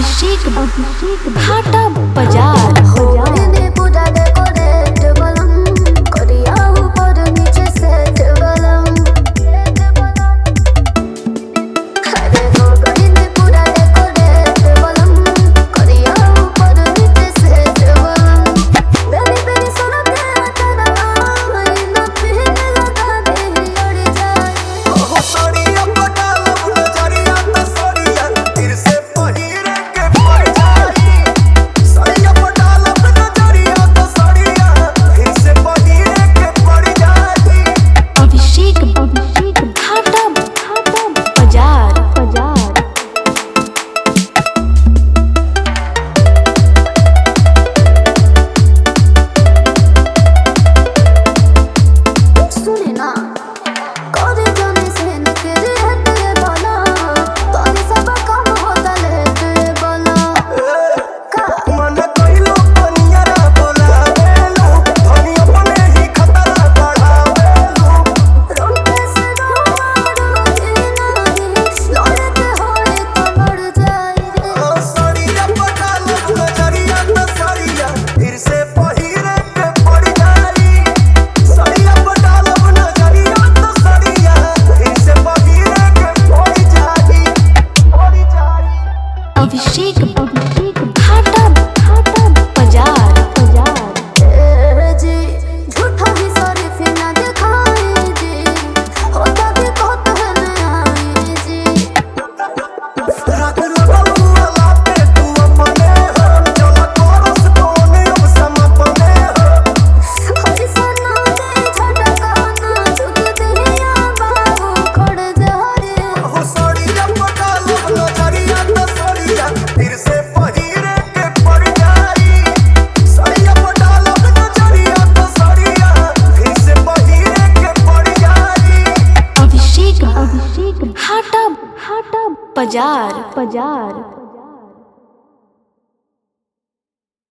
अभिषेक घाटा बाजार पूजा डेकोरेट बलम करिया ऊपर नीचे सेट बलम अरे हो गई ने पूरा डेकोरेट बलम करिया ऊपर नीचे सेट बलम बेबी बेबी सुनो तेरा मैं ना पहले लगा दे उड़ जाए हो सड़िया पटा लब नजरिया त सड़िया तीर से पहिरे के पड़ जाई सड़िया पटा लब नजरिया त सड़िया तीर से पहिरे के पड़ जाई अभिषेक घाटा बाजार सुने ना करे जाने से न करे हटे बोला तोरे सब काम होता लेटे बोला का मन कइलो पनियरा बोलावेलू धनी अपने ही खतरा बढ़ावेलू रोंटे से रोमारो जीना लोरे के होए तो मर जाए हो सड़िया पटा लब नजरिया त सड़िया तीर से पहिरे के पड़ जाई सड़िया पटा लब नजरिया त सड़िया तीर से पहिरे के पड़ जाई अभिषेक घाटा बाजार जी झूठा भी सारी फिना दिखाई जी होता भी कहता है मैं आई जी रात लगलुआ पे तू अपने हो चला कोरस कोने अब समपने हो ऐसा ना दे झटका ना झुक दिया बाबू खड़ जा रे हो सड़िया पटा लब नजरिया त सड़िया फिर से पहिरे के पड़ जाई सड़िया पटा लब नजरिया त सड़िया फिर से पहिरे के पड़ जाई अभिषेक घाटा बाजार